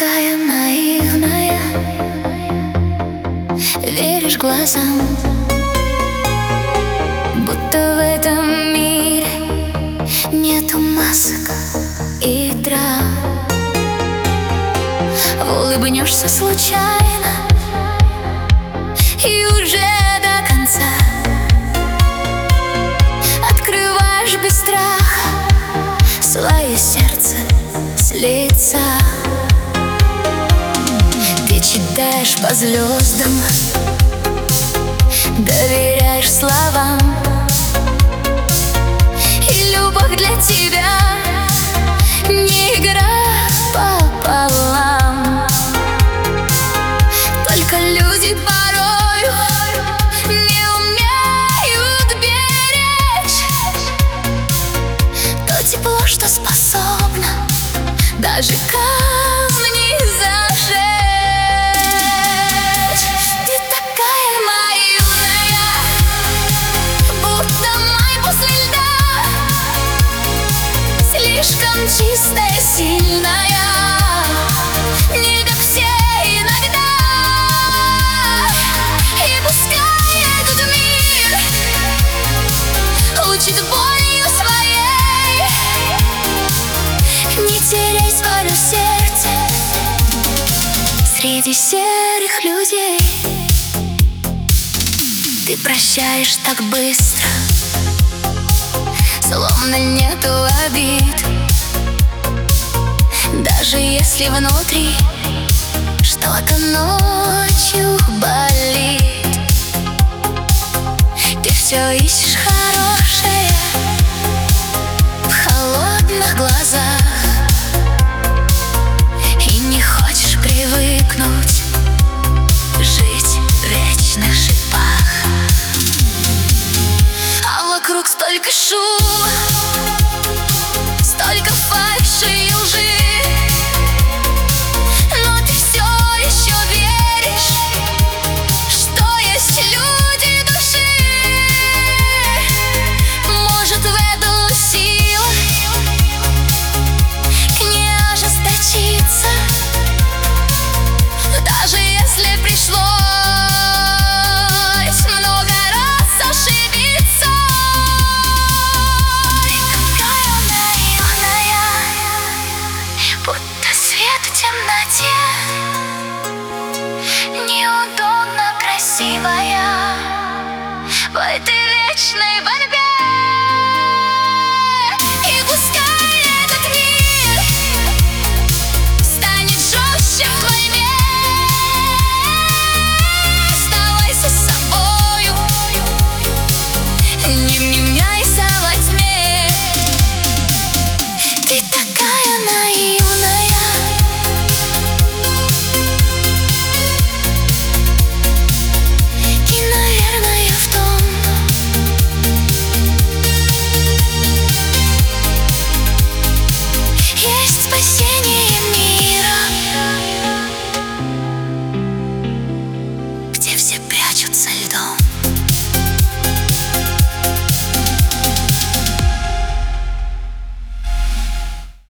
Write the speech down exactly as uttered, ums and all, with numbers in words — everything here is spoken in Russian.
такая наивная, веришь глазам, будто в этом мире нету масок и драм. Улыбнешься случайно и уже до конца открываешь без страха свое сердце с лица. Ты читаешь по звездам, доверяешь словам, и любовь для тебя не игра пополам. Только люди порою не умеют беречь то тепло, что способно даже камни зажечь. Ты такая наивная, будто май после льда, слишком чистая, сильная, не как все иногда. И пускай этот мир учит болью своей, не теряй свое сердце среди серых людей. Ты прощаешь так быстро, словно нету обид, даже если внутри что-то ночью болит. Ты все ищешь